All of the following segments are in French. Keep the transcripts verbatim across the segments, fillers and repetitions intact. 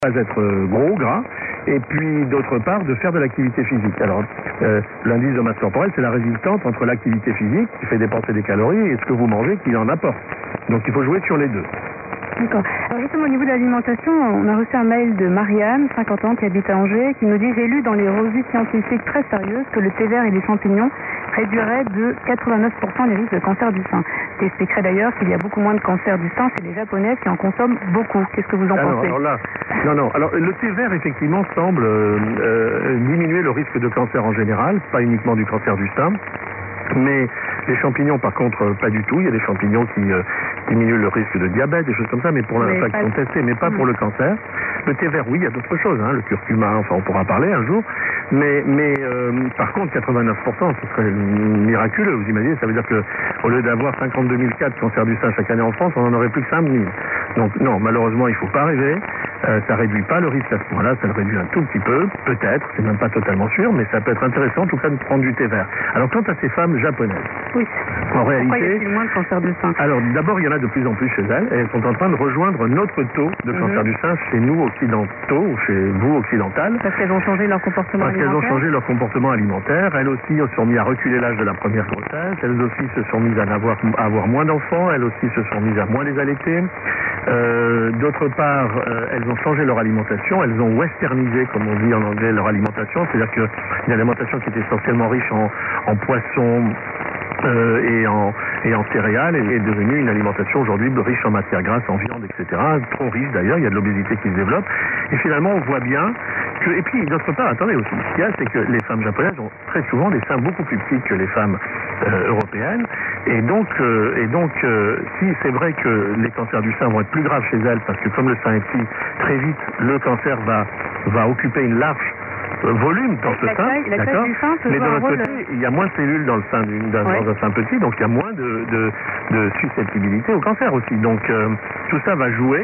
pas être gros, gras, et puis d'autre part de faire de l'activité physique. Alors euh, l'indice de masse corporelle, c'est la résultante entre l'activité physique qui fait dépenser des calories et ce que vous mangez qui en apporte. Donc il faut jouer sur les deux. D'accord. Alors justement au niveau de l'alimentation, on a reçu un mail de Marianne, cinquante ans, qui habite à Angers, qui nous dit: j'ai lu dans les revues scientifiques très sérieuses que le thé vert et les champignons réduiraient de quatre-vingt-neuf pour cent les risques de cancer du sein. Ce qui expliquerait d'ailleurs qu'il y a beaucoup moins de cancer du sein chez les Japonaises qui en consomment beaucoup. Qu'est-ce que vous en alors, pensez? alors là, non, non. Alors le thé vert effectivement semble euh, euh, diminuer le risque de cancer en général, pas uniquement du cancer du sein. Mais les champignons, par contre, pas du tout. Il y a des champignons qui euh, diminuent le risque de diabète, des choses comme ça, mais pour l'instant, qui sont testés, mais pas mmh. pour le cancer. Le thé vert, oui, il y a d'autres choses, hein, le curcuma, enfin, on pourra parler un jour. Mais, mais euh, par contre, quatre-vingt-neuf pour cent, ce serait miraculeux. Vous imaginez, ça veut dire que au lieu d'avoir cinquante-deux mille cas de cancer du sein chaque année en France, on n'en aurait plus que cinq mille. Donc non, malheureusement, il ne faut pas rêver. Euh, ça réduit pas le risque à ce point-là, ça le réduit un tout petit peu, peut-être, c'est même pas totalement sûr, mais ça peut être intéressant en tout cas de prendre du thé vert. Alors quant à ces femmes japonaises, oui. en Pourquoi réalité, y a-t-il moins de cancer du sein? Alors d'abord, il y en a de plus en plus chez elles, et elles sont en train de rejoindre notre taux de cancer mm-hmm. du sein chez nous occidentaux, chez vous occidentales. Parce qu'elles ont changé leur comportement Parce alimentaire. qu'elles ont changé leur comportement alimentaire. Elles aussi se sont mises à reculer l'âge de la première grossesse. Elles aussi se sont mises à avoir, à avoir moins d'enfants. Elles aussi se sont mises à moins les allaiter. Euh, d'autre part, euh, elles ont changé leur alimentation. Elles ont westernisé, comme on dit en anglais, leur alimentation. C'est-à-dire qu'une alimentation qui était essentiellement riche en, en poissons, Euh, et, en, et en céréales est, est devenue une alimentation aujourd'hui riche en matières grasses, en viande, et cetera. Trop riche d'ailleurs, il y a de l'obésité qui se développe. Et finalement, on voit bien que... Et puis, d'autre part, attendez aussi, ce qu'il y a, c'est que les femmes japonaises ont très souvent des seins beaucoup plus petits que les femmes euh, européennes. Et donc, euh, et donc euh, si c'est vrai que les cancers du sein vont être plus graves chez elles, parce que comme le sein est petit, très vite, le cancer va, va occuper une large volume dans ce sein, d'accord. Mais de l'autre côté, il y a moins de cellules dans le sein d'un ouais. dans un sein petit, donc il y a moins de, de, de susceptibilité au cancer aussi. Donc euh, tout ça va jouer,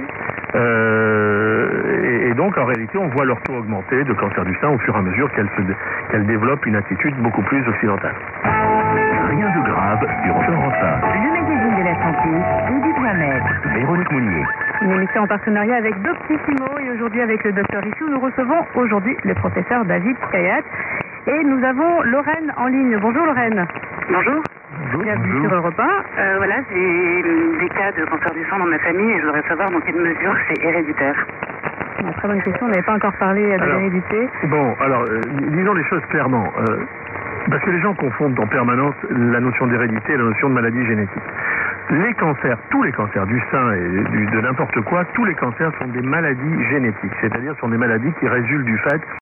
euh, et, et donc en réalité, on voit leur taux augmenter de cancer du sein au fur et à mesure qu'elles qu'elles développent une attitude beaucoup plus occidentale. Rien de grave sur Europe un. Le magazine de la santé et du bien-être. Véronique Mounier. Une émission en partenariat avec Doctissimo, et aujourd'hui avec le docteur Richou, nous recevons aujourd'hui le professeur David Kayat. Et nous avons Lorraine en ligne. Bonjour Lorraine. Bonjour. Bonjour. Bienvenue sur Europe un. Euh, voilà, j'ai des cas de cancer du sein dans ma famille et je voudrais savoir dans quelle mesure c'est héréditaire. Bon, très bonne question, on n'avait pas encore parlé de l'hérédité. Bon, alors, euh, disons les choses clairement. Euh, parce que les gens confondent en permanence la notion d'hérédité et la notion de maladie génétique. Les cancers, tous les cancers du sein et du, de n'importe quoi, tous les cancers sont des maladies génétiques, c'est-à-dire sont des maladies qui résultent du fait